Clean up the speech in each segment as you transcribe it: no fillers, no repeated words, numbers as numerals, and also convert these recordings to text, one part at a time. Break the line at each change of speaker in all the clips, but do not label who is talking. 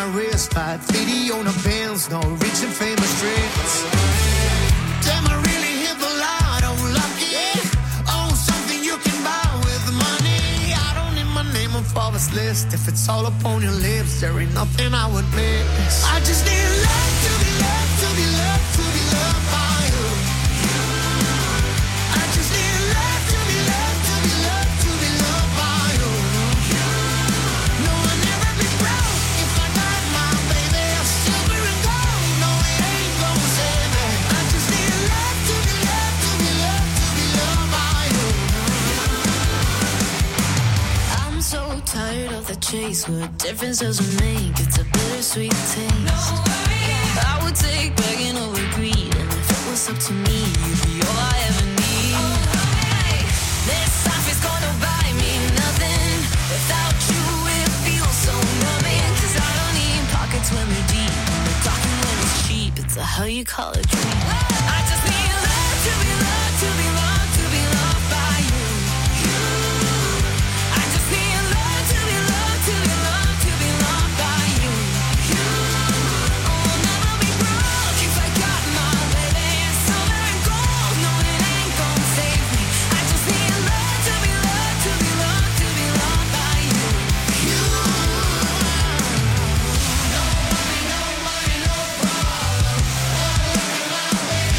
my wrist, 550 on the Benz, no rich and famous tricks. Damn, I really hit the lotto, lucky. Oh, something you can buy with money. I don't need my name on Forbes list. If it's all up on your lips, there ain't nothing I would miss. I just need love to be loved, to be loved, to be loved by you. I just need love to be loved, to be loved, to be loved by you. No, I'll never be broke if I got my baby silver and gold. No, it ain't gonna save me. I just need love to be loved, to be loved, to be loved by you.
I'm so tired of the chase. What difference does it make? It's a bittersweet taste. No worries. I would take begging over greed, and if it was up to me, you'd be all I ever need. Hey, this life is gonna buy me nothing. Without you, it feels so numbing. 'Cause I don't need pockets when they're deep, or talking when it's cheap. It's a how you call it dream. I just need love to be loved, to be loved, to be loved by you. I just need love to be loved, to be loved, to be loved by you. Oh, I'll never be broke if I got my baby silver and gold. No, it ain't gonna save me. I just need love to be loved, to be loved, to be loved by you.
No money, no problem.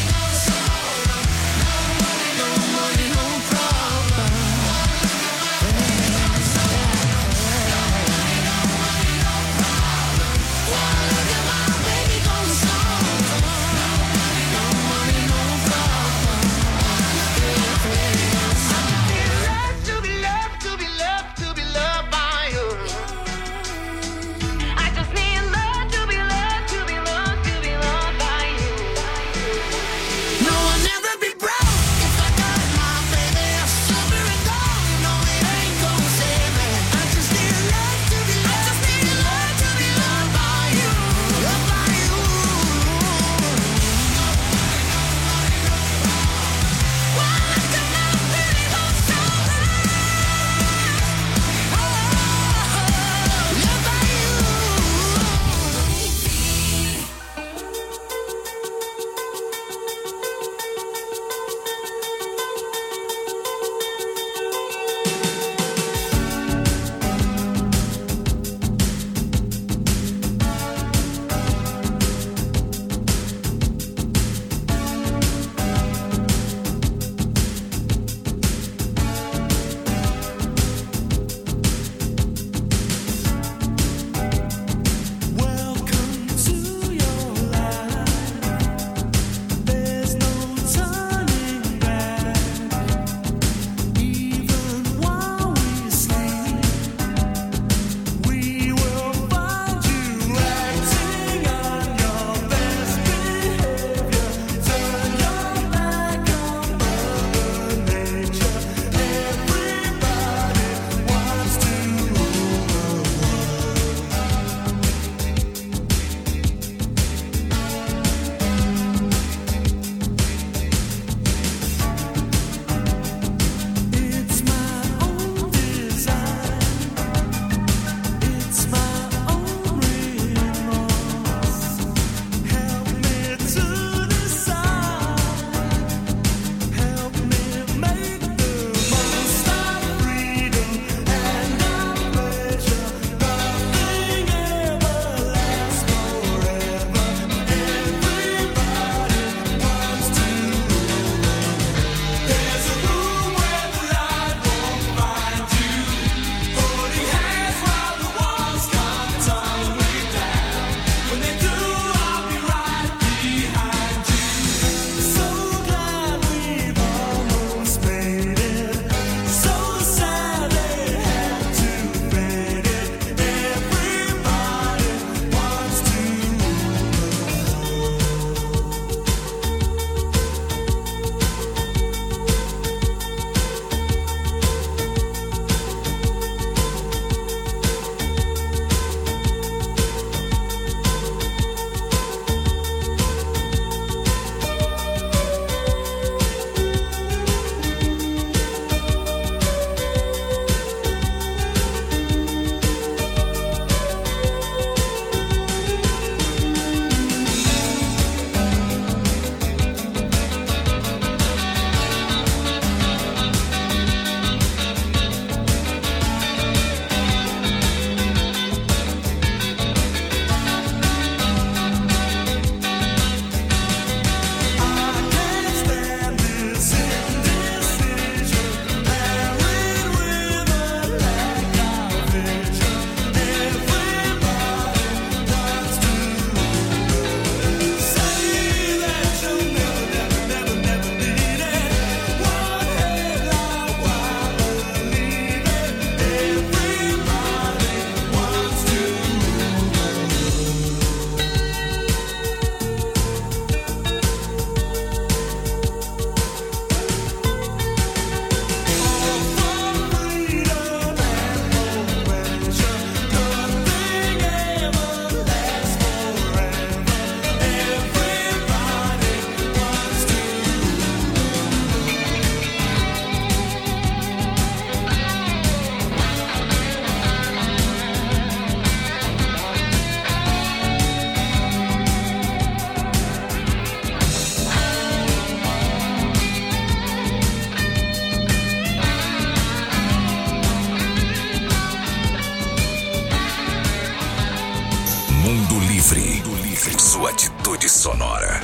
Mundo Livre. Sua atitude sonora.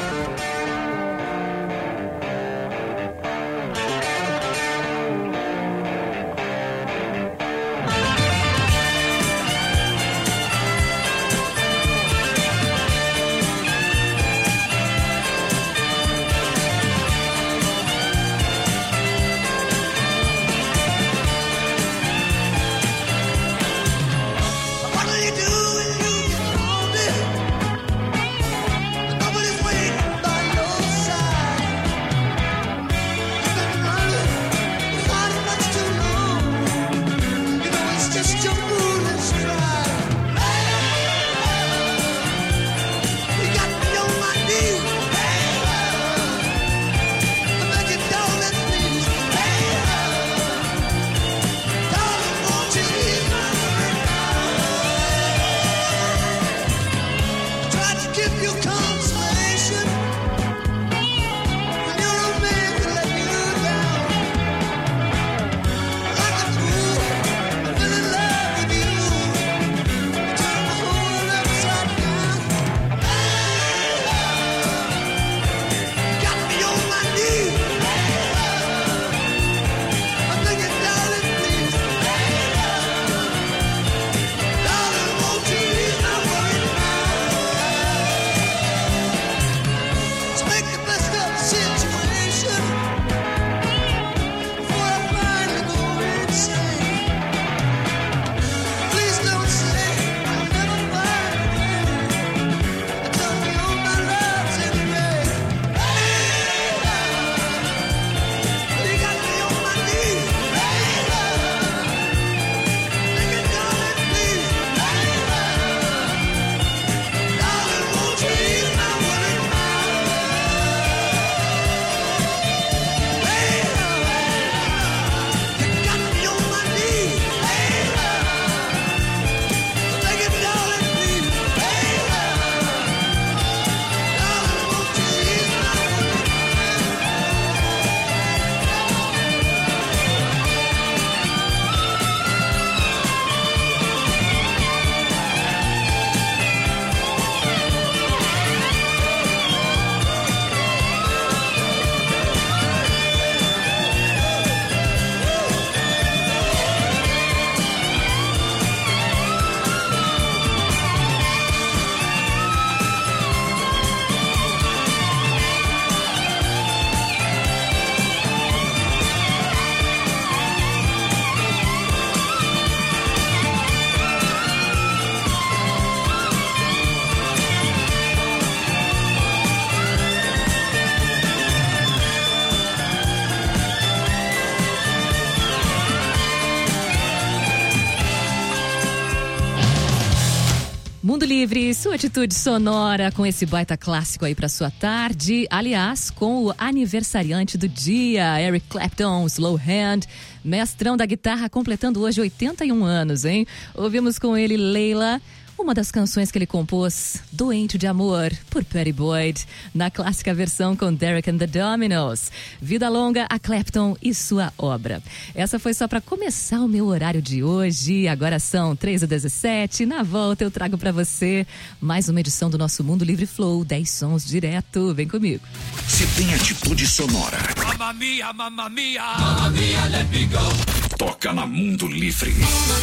Mundo Livre, sua atitude sonora com esse baita clássico aí pra sua tarde. Aliás, com o aniversariante do dia, Eric Clapton, Slow Hand, mestrão da guitarra, completando hoje 81 anos, hein? Ouvimos com ele Layla, uma das canções que ele compôs, Doente de Amor, por Pattie Boyd, na clássica versão com Derek and the Dominos. Vida longa a Clapton e sua obra. Essa foi só para começar o meu horário de hoje. Agora são 3h17. Na volta eu trago para você mais uma edição do nosso Mundo Livre Flow, 10 sons direto. Vem comigo.
Se tem atitude sonora.
Mamma mia, mamma mia, mamma mia, let me go.
Toca na Mundo Livre.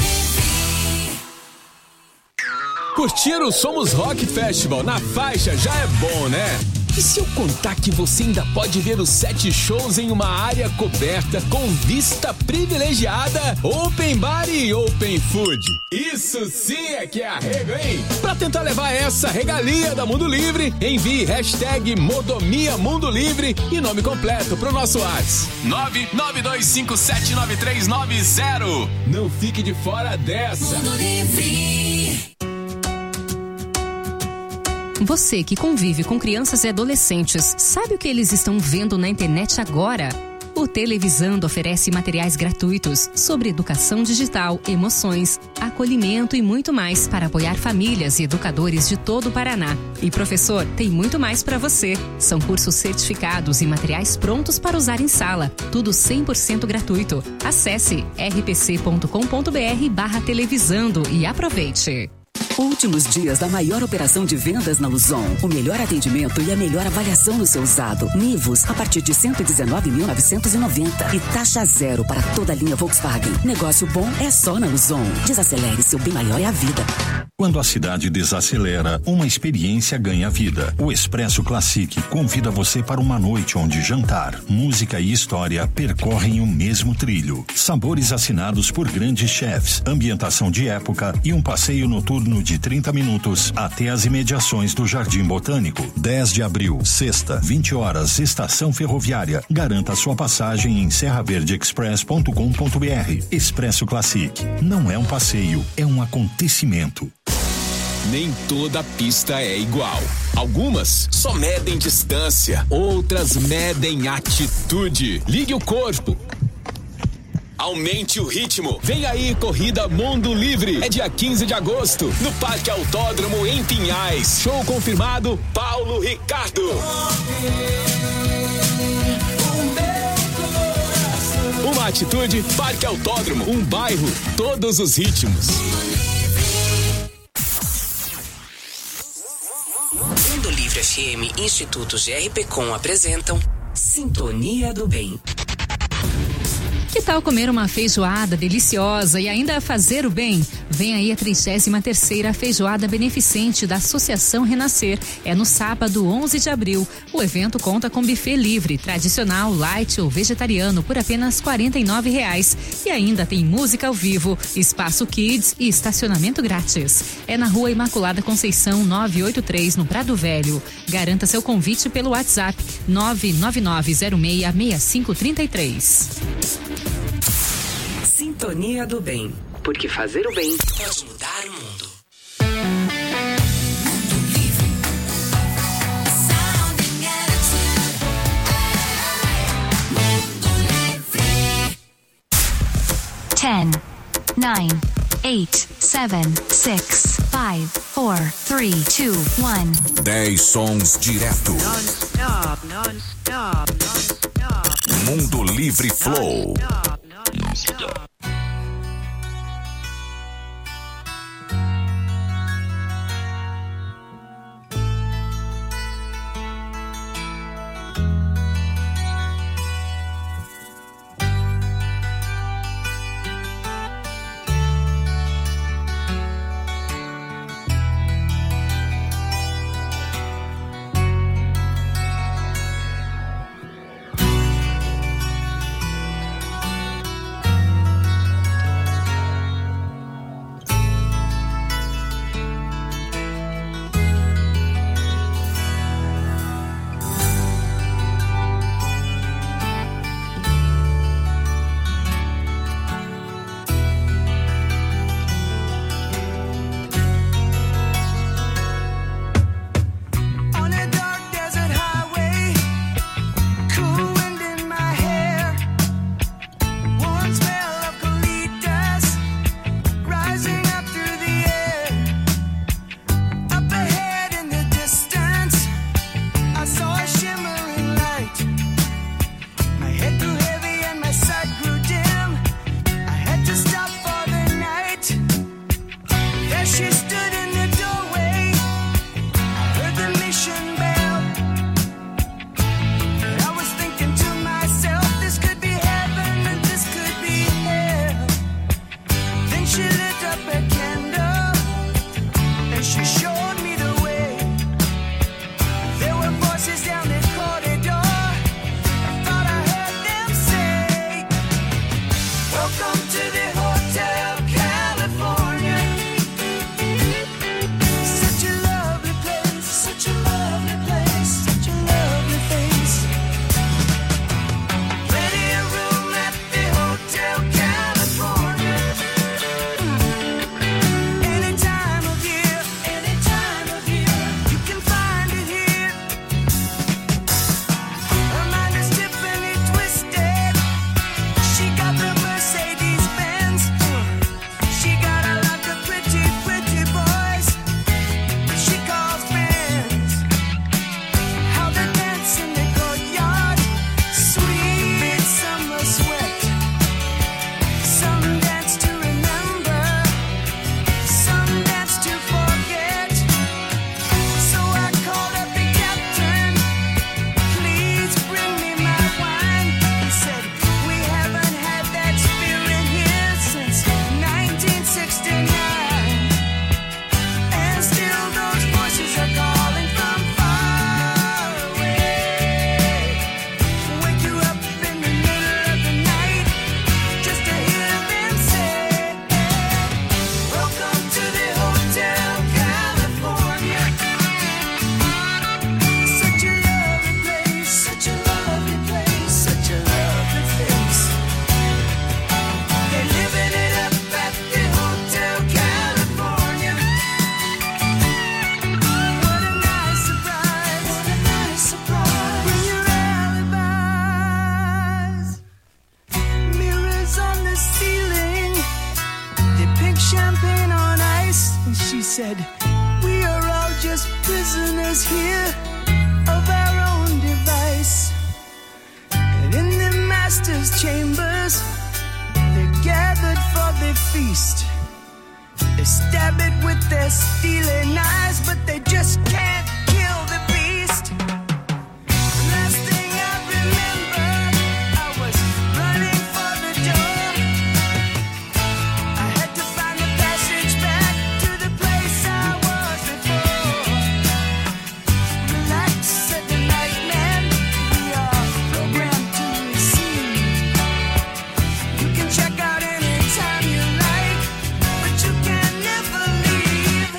Curtir o Somos Rock Festival na faixa já é bom, né? E se eu contar que você ainda pode ver os 7 shows em uma área coberta com vista privilegiada, open bar e open food? Isso sim é que é arrego, hein? Pra tentar levar essa regalia da Mundo Livre, envie hashtag Modomia Mundo Livre e nome completo pro nosso WhatsApp 992579390. Não fique de fora dessa.
Mundo Livre.
Você que convive com crianças e adolescentes, sabe o que eles estão vendo na internet agora? O Televisando oferece materiais gratuitos sobre educação digital, emoções, acolhimento e muito mais para apoiar famílias e educadores de todo o Paraná. E professor, tem muito mais para você. São cursos certificados e materiais prontos para usar em sala. Tudo 100% gratuito. Acesse rpc.com.br/televisando e aproveite.
Últimos dias da maior operação de vendas na Luzon. O melhor atendimento e a melhor avaliação no seu usado. Nivus, a partir de 119.990. E taxa zero para toda a linha Volkswagen. Negócio bom é só na Luzon. Desacelere, seu bem maior é a vida.
Quando a cidade desacelera, uma experiência ganha vida. O Expresso Classic convida você para uma noite onde jantar, música e história percorrem o mesmo trilho. Sabores assinados por grandes chefs, ambientação de época e um passeio noturno de 30 minutos até as imediações do Jardim Botânico. 10 de abril, sexta, 20 horas, Estação Ferroviária. Garanta sua passagem em serraverdeexpress.com.br. Expresso Classic. Não é um passeio, é um acontecimento.
Nem toda pista é igual. Algumas só medem distância, outras medem atitude. Ligue o corpo. Aumente o ritmo. Vem aí, Corrida Mundo Livre. É dia 15 de agosto, no Parque Autódromo, em Pinhais. Show confirmado, Paulo Ricardo. Uma atitude, Parque Autódromo. Um bairro, todos os ritmos.
Mundo Livre FM e Instituto GRPcom apresentam Sintonia do Bem.
Que tal comer uma feijoada deliciosa e ainda fazer o bem? Vem aí a 33ª Feijoada Beneficente da Associação Renascer. É no sábado, 11 de abril. O evento conta com buffet livre, tradicional, light ou vegetariano por apenas R$ 49,00. E ainda tem música ao vivo, espaço kids e estacionamento grátis. É na Rua Imaculada Conceição 983, no Prado Velho. Garanta seu convite pelo WhatsApp 999066533.
Sintonia do Bem, porque fazer o bem pode mudar o mundo.
10, 9, 8, 7, 6, 5, 4, 3, 2, 1.
10 sons direto.
Non-stop, non-stop, non-stop.
Mundo Livre Flow.
Non-stop. she said, we are all just prisoners here of our own device. And in the master's chambers, they're gathered for their feast. They stab it with their steely knives, but they just can't kill the beast. Last thing I remember, I was running for the door. I had to find the passage back to the place I was before. Relax, said the night man, we are programmed to receive. You can check out anytime you like, but you can never leave.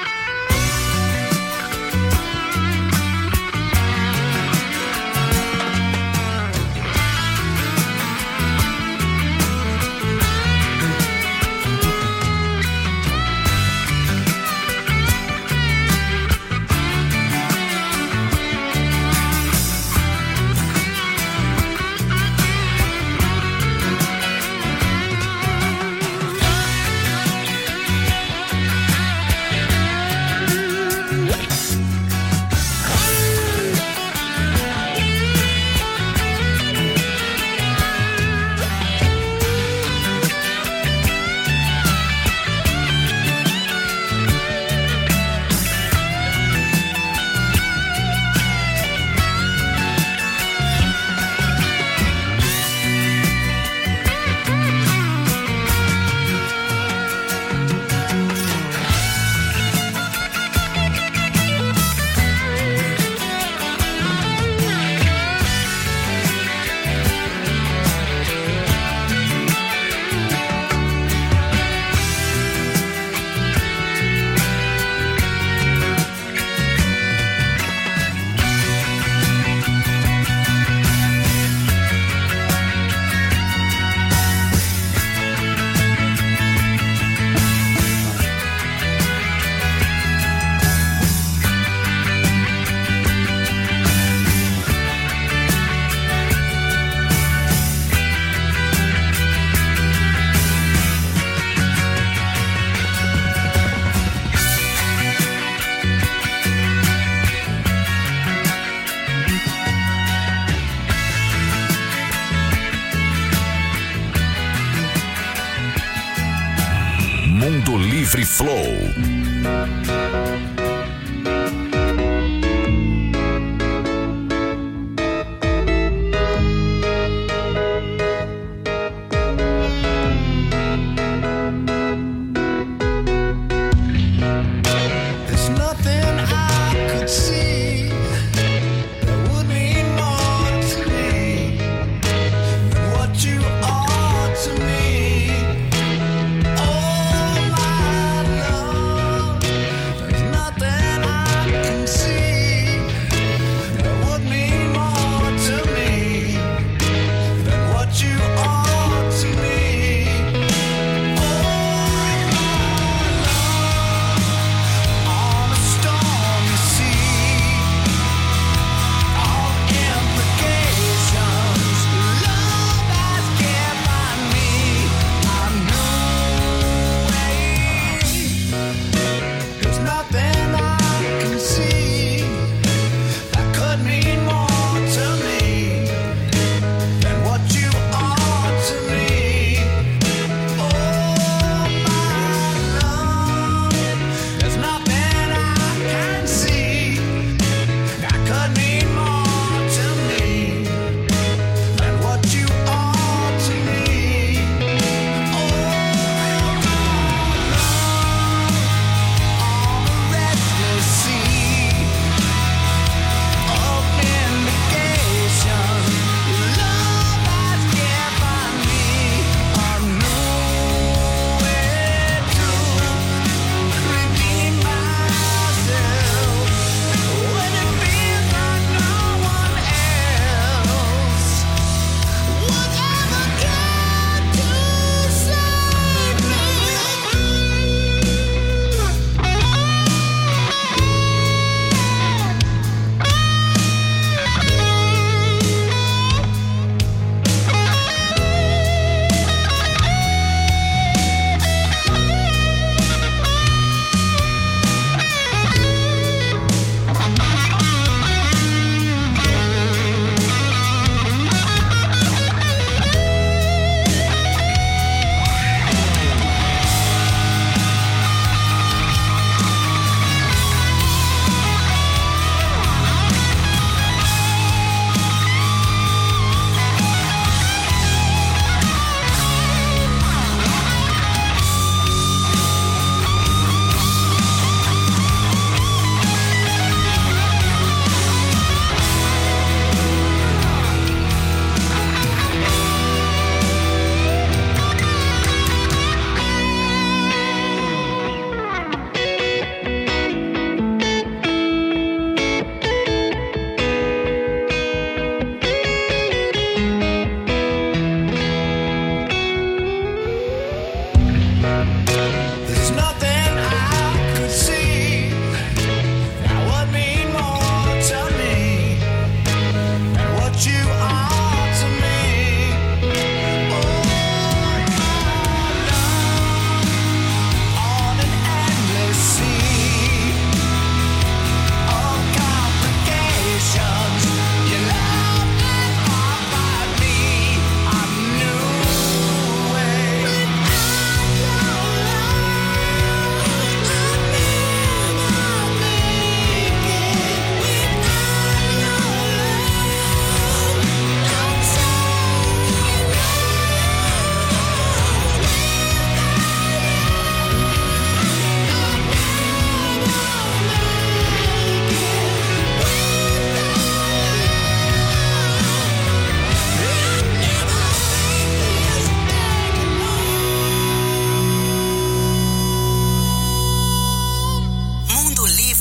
Mundo Livre Flow.
There's nothing I could see that would mean more to me than what you are to me. Oh, my love.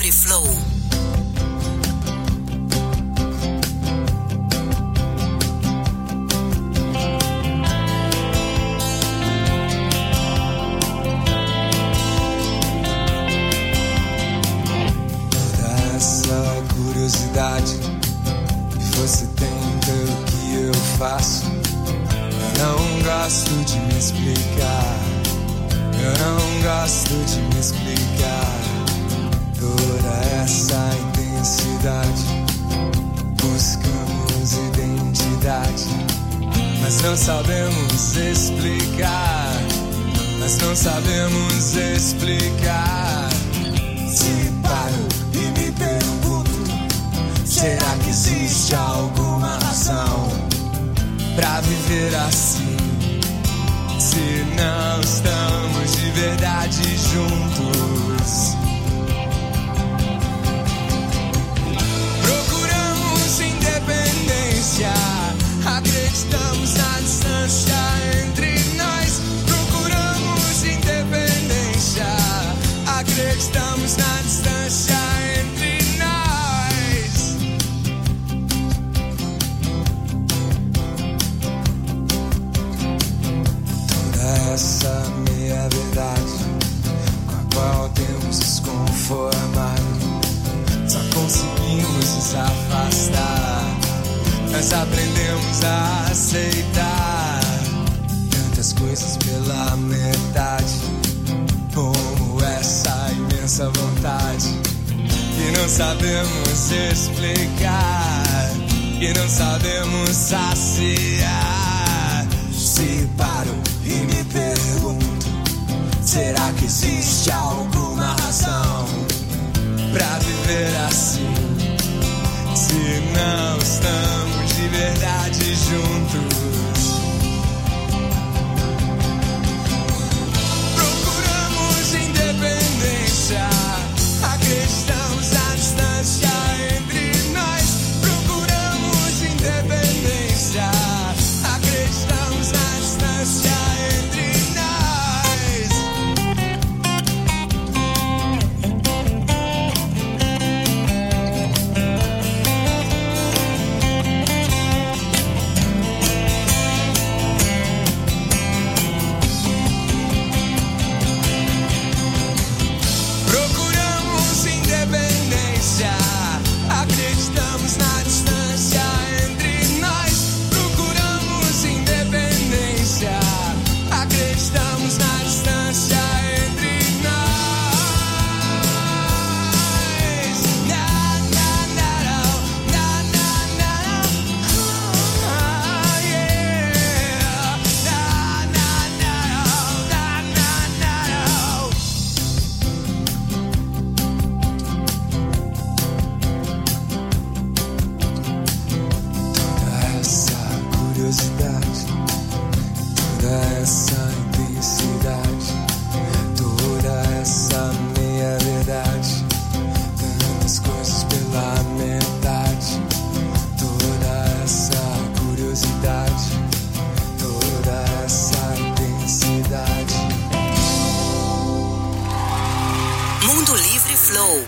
Livre Flow.
Toda essa curiosidade que você tem pelo que eu faço, eu não gosto de me explicar. Eu não gosto de me explicar. Toda essa intensidade, buscamos identidade, mas não sabemos explicar. Mas não sabemos explicar. Se paro e me pergunto, será que existe alguma razão pra viver assim? Se não estamos de verdade juntos, procuramos independência, acreditamos na distância entre nós. Procuramos independência, acreditamos na distância entre nós. Toda essa meia verdade com a qual temos nos conformado, só conseguimos nos afastar. Nós aprendemos a aceitar tantas coisas pela metade, como essa imensa vontade que não sabemos explicar, que não sabemos saciar. Se paro e me pergunto, será que existe alguma razão pra viver assim? Se não estamos de verdade juntos, procuramos independência, acreditamos na distância entre nós. Procuramos independência, acreditamos na distância entre nós. Procuramos independência, acreditamos na distância entre nós. Procuramos independência, acreditamos na distância entre nós. Na, na, na, na, na, na, na. Ah, yeah. Na, na, na, na, na, na, na. Toda essa curiosidade, toda essa intensidade, toda essa meia verdade, tantas coisas pela metade. Toda essa curiosidade, toda essa intensidade.
Mundo Livre Flow.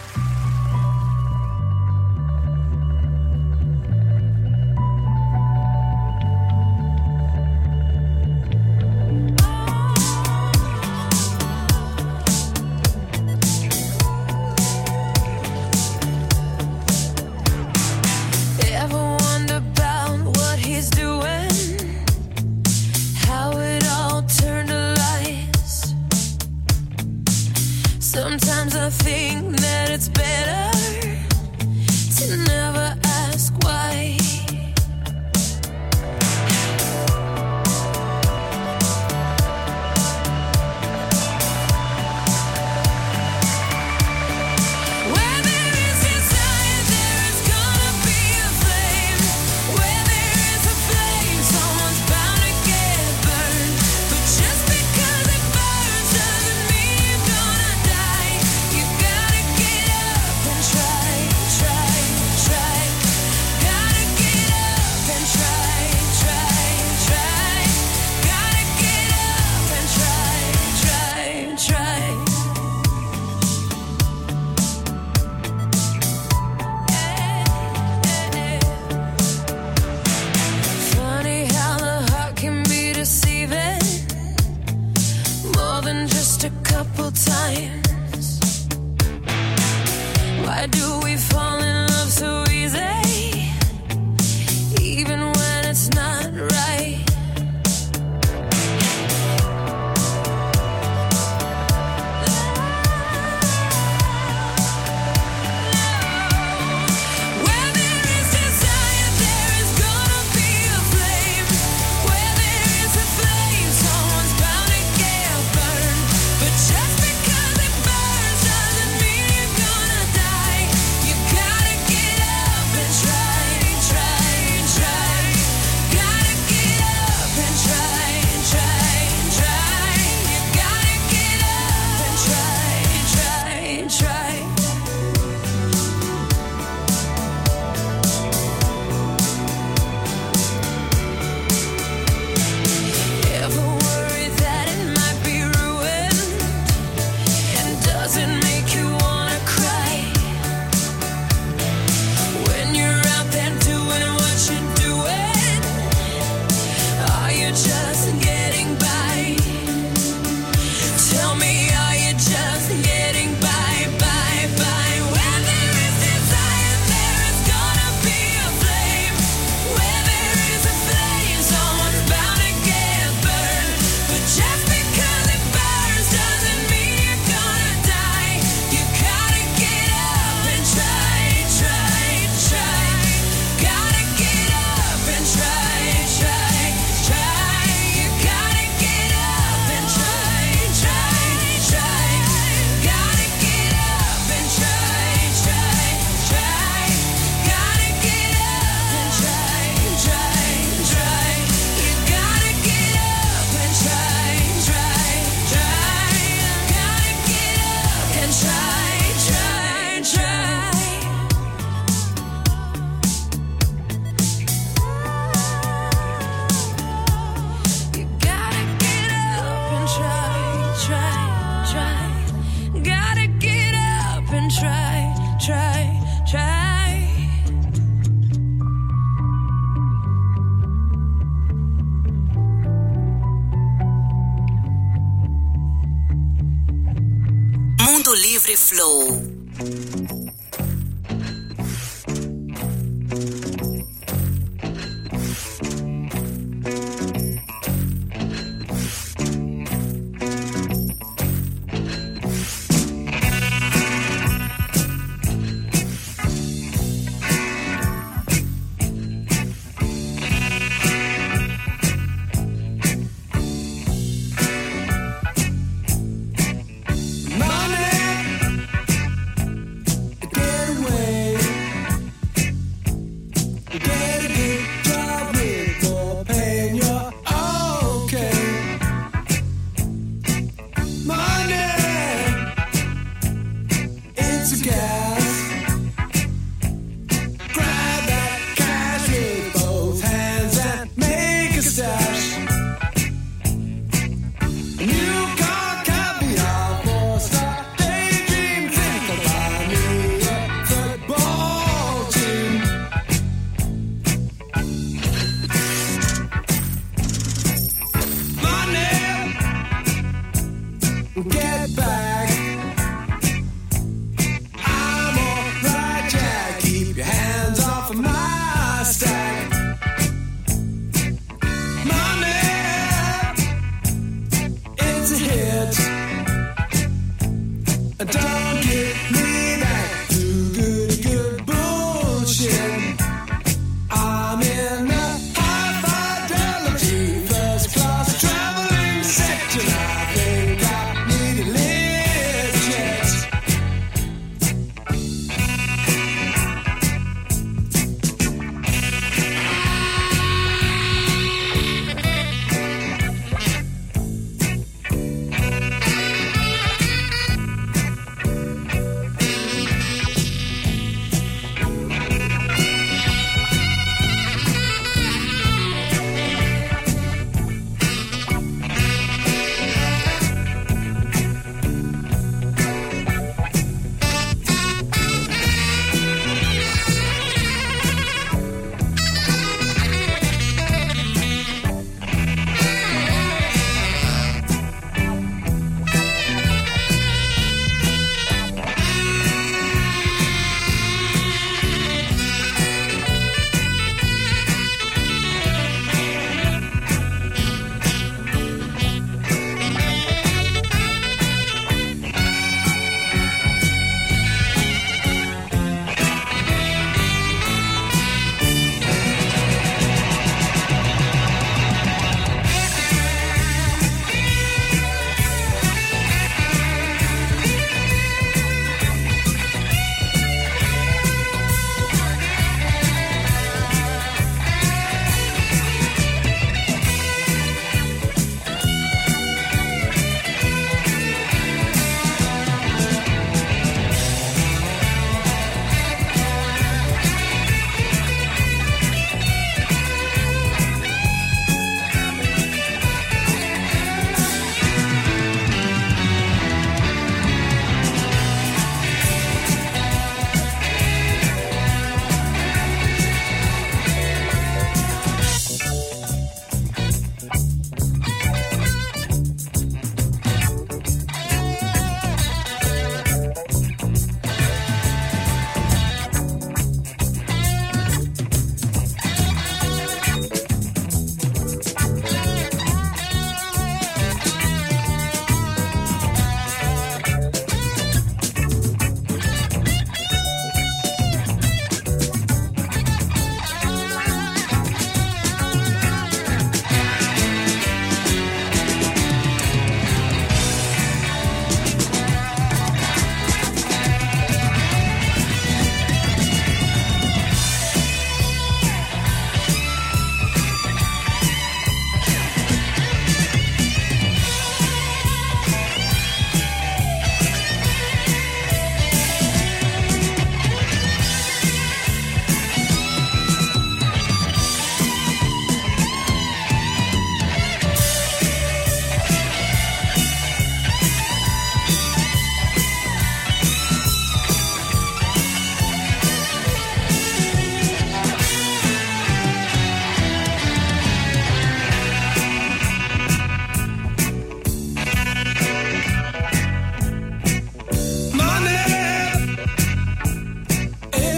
Ever wonder about what he's doing? How it all turned to lies. Sometimes I think that it's better to never ask why. Where there is desire, there is gonna be a flame. Where there is a flame, someone's bound to get burned. But just because it burns doesn't mean you're gonna die. You gotta try, try, try.
Mundo Livre Flow.
Get back. I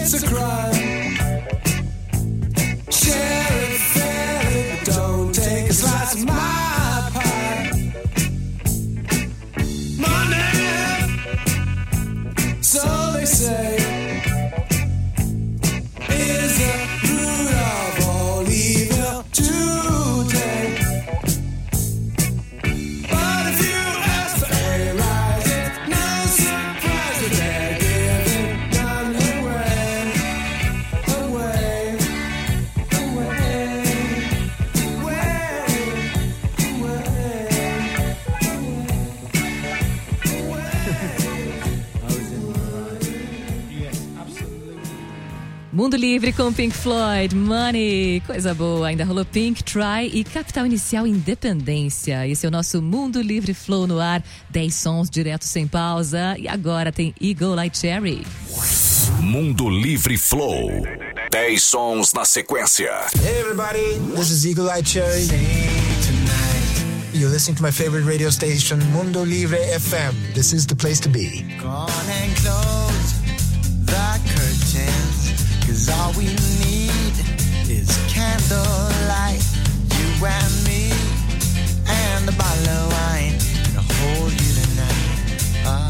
it's a crime. Share it fairly, but don't take a slice of my pie. Money, so they say, is the root of all evil today. But if you ask for a rise, it's no surprise that they're giving none away, away, away,
Mundo Livre com Pink Floyd, Money, coisa boa. Ainda rolou Pink, Try e Capital Inicial, Independência. Esse é o nosso Mundo Livre Flow no ar, 10 sons direto sem pausa. E agora tem Eagle Eye Cherry.
Mundo Livre Flow, 10 sons na sequência.
Hey everybody, this is Eagle Eye Cherry. You're listening to my favorite radio station, Mundo Livre FM. This is the place to be.
Go on and close the curtains, 'cause all we need is candlelight. You and me and a bottle of wine to hold you tonight.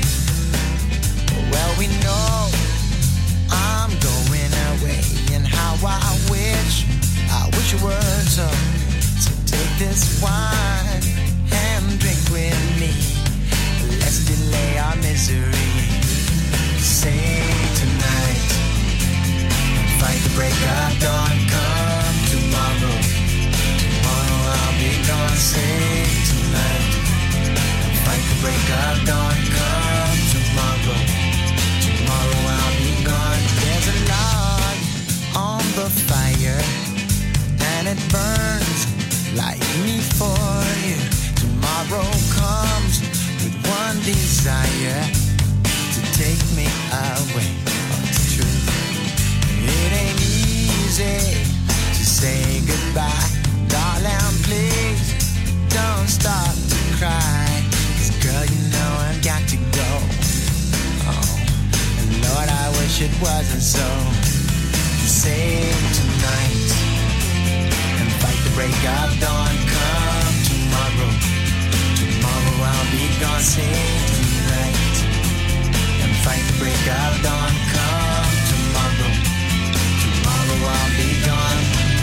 Well, we know I'm going away, and how I wish it were so. So take this wine and drink with me. Let's delay our misery. Say tonight, fight the break of dawn. Come tomorrow, tomorrow I'll be gone. Say tonight, fight the break of dawn. Come tomorrow, tomorrow I'll be gone. There's a log on the fire, and it burns like me for you. Tomorrow comes with one desire, to take me away. Oh, it's true. It ain't easy to say goodbye. Darling, please don't start to cry. 'Cause girl, you know I've got to go. Oh, and Lord, I wish it wasn't so. Save tonight and fight the break of dawn. Come tomorrow, tomorrow I'll be gone. Save tonight and fight the break of dawn. Come tomorrow, tomorrow I'll be gone.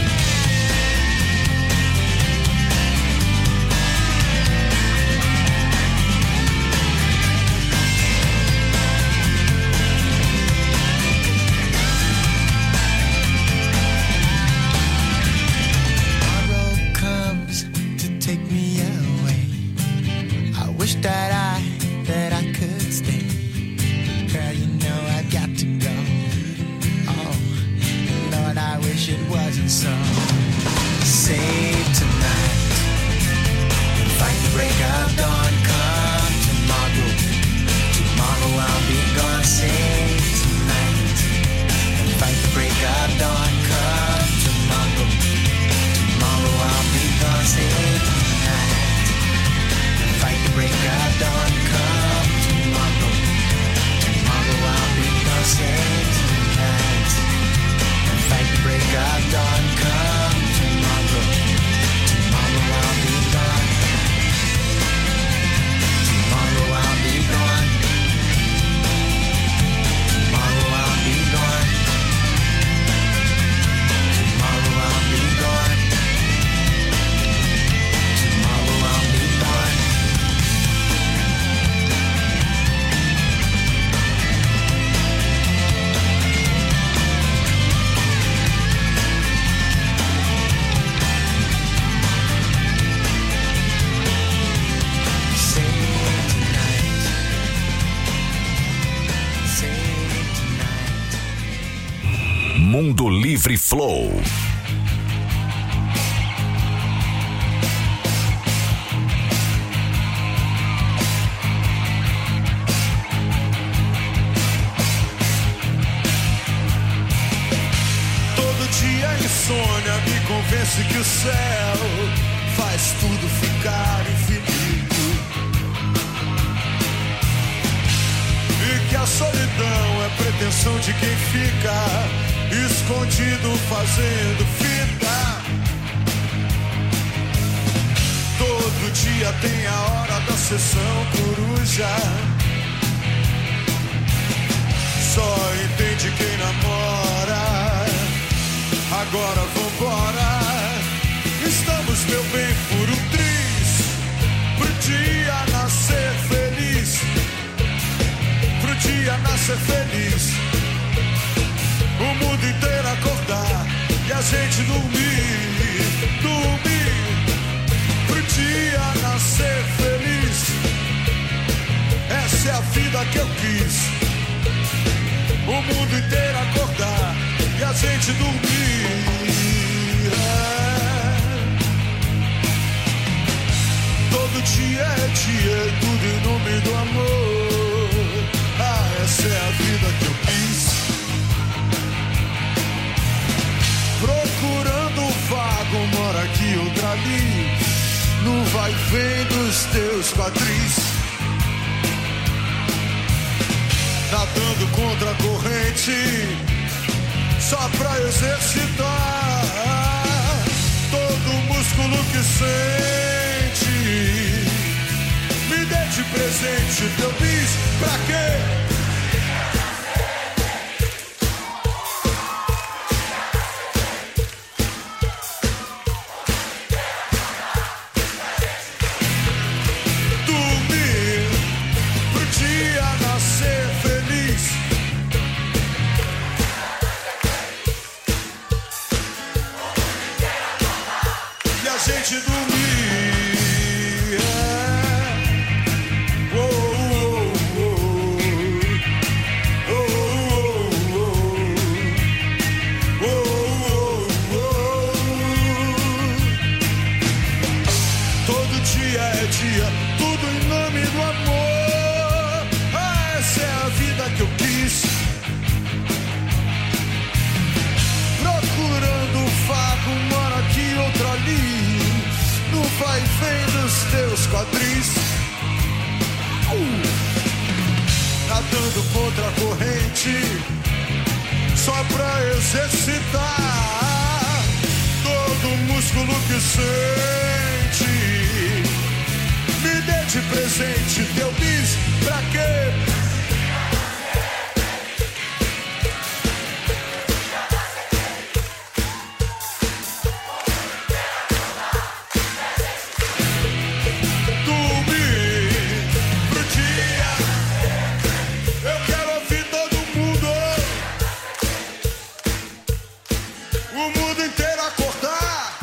Tomorrow comes to take me away. I wish that I could stay. Girl, you know I've got to go. Oh, Lord, I wish it wasn't so. Save tonight, fight the break of dawn. Come tomorrow, tomorrow I'll be gone. Save tonight, and fight the break of dawn. Come tomorrow, tomorrow I'll be gone. Save tonight, and fight the break of dawn. Come tomorrow, tomorrow I'll be gone. Save tonight, and fight the break of dawn. Come tomorrow, tomorrow I'll be gone. Tomorrow I'll be gone. Tomorrow I'll be gone. Tomorrow I'll be gone. Tomorrow I'll be gone. Save tonight. Save tonight.
Mundo Livre Flow.
Todo dia a insônia me convence que o céu faz tudo ficar infinito e que a A solidão é pretensão de quem fica escondido fazendo fita. Todo dia tem a hora da sessão coruja. Só entende quem namora. Agora vambora. Estamos, meu bem, por um triz, pro dia nascer feliz, pro dia nascer feliz. O mundo inteiro acordar e a gente dormir, dormir, pro dia nascer feliz. Essa é a vida que eu quis. O mundo inteiro acordar e a gente dormir. Todo dia é dia, tudo em nome do amor. Ah, essa é a vida que eu quis. Procurando um vago, mora aqui, outra ali. No vai e vem dos teus quadris. Nadando contra a corrente, só pra exercitar todo o músculo que sente. Me dê de presente teu bis, pra quê? Dormir pro dia nascer feliz. E a gente dormir. Tudo em nome do amor. Ah, essa é a vida que eu quis. Procurando um vago, mora aqui, outro ali. No vai e vem dos teus quadris. Nadando contra a corrente, só pra exercitar todo o músculo que sente. Me dê de presente teu bis, pra quê? Dormir pro dia. Eu quero ouvir todo mundo. O mundo inteiro acordar.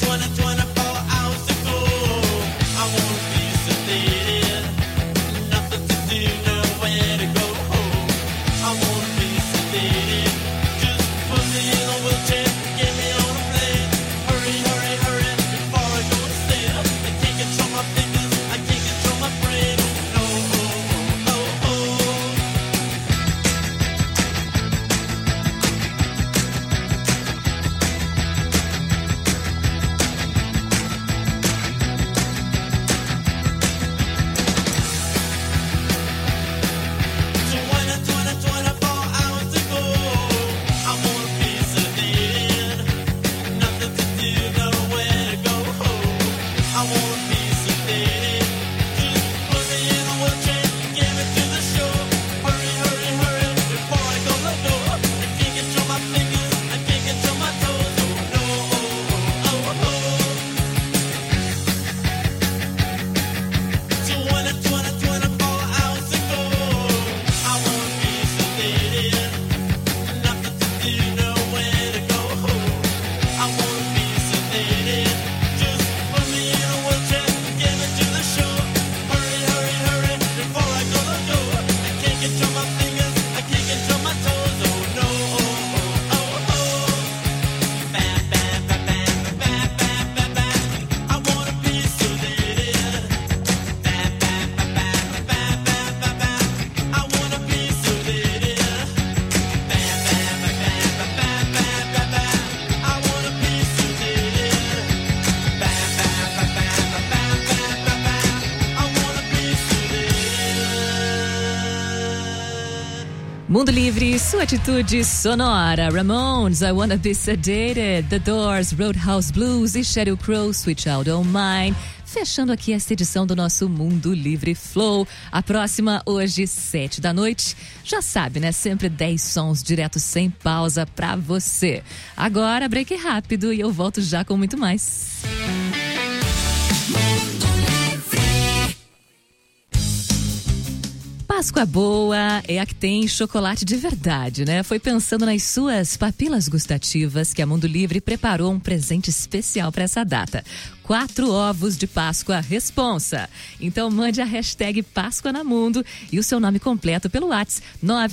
Mundo Livre, sua atitude sonora. Ramones, I Wanna Be Sedated. The Doors, Roadhouse Blues e Sheryl Crow, Sweet Child O' Mine. Fechando aqui esta edição do nosso Mundo Livre Flow. A próxima hoje, 7 da noite. Já sabe, né? Sempre 10 sons diretos sem pausa pra você. Agora, break rápido e eu volto já com muito mais. Páscoa boa é a que tem chocolate de verdade, né? Foi pensando nas suas papilas gustativas que a Mundo Livre preparou um presente especial para essa data. 4 ovos de Páscoa responsa. Então mande a hashtag Páscoa na Mundo e o seu nome completo pelo WhatsApp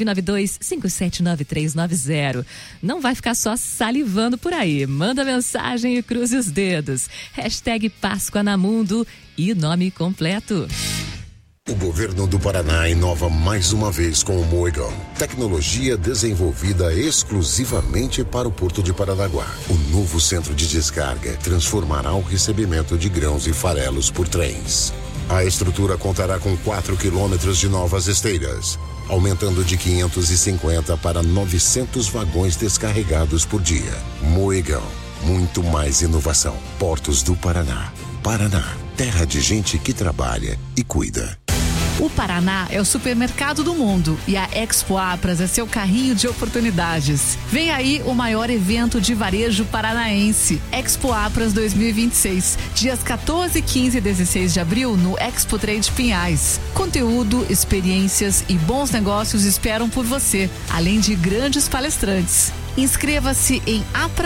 992579390. Não vai ficar só salivando por aí. Manda mensagem e cruze os dedos. Hashtag Páscoa na Mundo e nome completo.
O governo do Paraná inova mais uma vez com o Moegão. Tecnologia desenvolvida exclusivamente para o Porto de Paranaguá. O novo centro de descarga transformará o recebimento de grãos e farelos por trens. A estrutura contará com 4 quilômetros de novas esteiras, aumentando de 550 para 900 vagões descarregados por dia. Moegão, muito mais inovação. Portos do Paraná. Paraná, terra de gente que trabalha e cuida.
O Paraná é o supermercado do mundo e a Expo Apras é seu carrinho de oportunidades. Vem aí o maior evento de varejo paranaense, Expo Apras 2026, dias 14, 15 e 16 de abril no Expo Trade Pinhais. Conteúdo, experiências e bons negócios esperam por você, além de grandes palestrantes. Inscreva-se em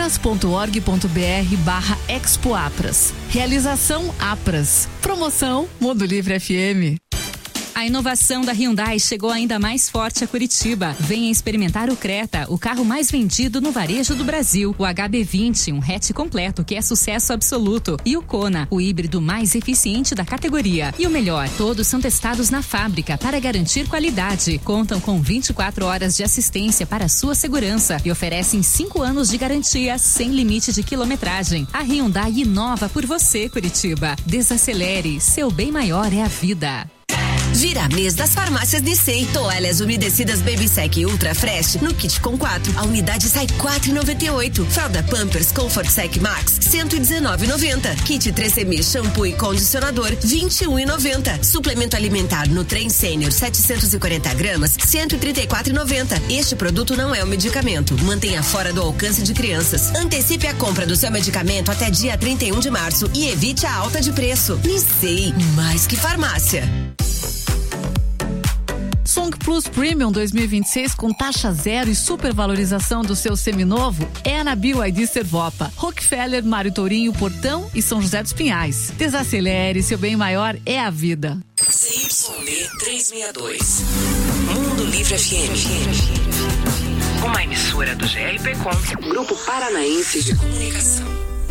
apras.org.br/expoapras. Realização Apras. Promoção Mundo Livre FM.
A inovação da Hyundai chegou ainda mais forte a Curitiba. Venha experimentar o Creta, o carro mais vendido no varejo do Brasil. O HB20, um hatch completo que é sucesso absoluto. E o Kona, o híbrido mais eficiente da categoria. E o melhor, todos são testados na fábrica para garantir qualidade. Contam com 24 horas de assistência para sua segurança e oferecem 5 anos de garantia sem limite de quilometragem. A Hyundai inova por você, Curitiba. Desacelere, seu bem maior é a vida.
Vira mês das farmácias Nissei. Toalhas umedecidas Baby Sec Ultra Fresh no kit com 4. A unidade sai R$4,98. Fralda Pampers Comfort Sec Max R$119,90. Kit 3M shampoo e condicionador R$21,90. Suplemento alimentar Nutren Sênior 740 gramas R$134,90. Este produto não é um medicamento. Mantenha fora do alcance de crianças. Antecipe a compra do seu medicamento até dia 31 de março e evite a alta de preço. Nissei, mais que farmácia.
Samsung Plus Premium 2026 com taxa zero e supervalorização do seu seminovo é na BYD Servopa, Rockefeller, Mário Tourinho, Portão e São José dos Pinhais. Desacelere, seu bem maior é a vida.
CYB 362. Mundo Livre FM. Uma emissora do GRP Com, Grupo Paranaense de Comunicação.